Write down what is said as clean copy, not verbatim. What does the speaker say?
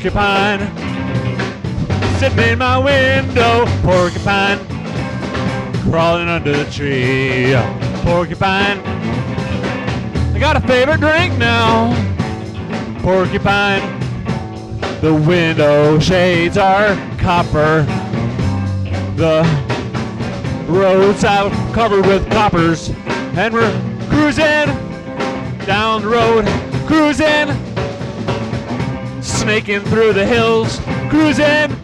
porcupine. Sitting in my window, porcupine. Crawling under the tree, porcupine. I got a favorite drink now, porcupine. The window shades are copper. The roads out covered with coppers. And we're cruising down the road, cruising, snaking through the hills, cruising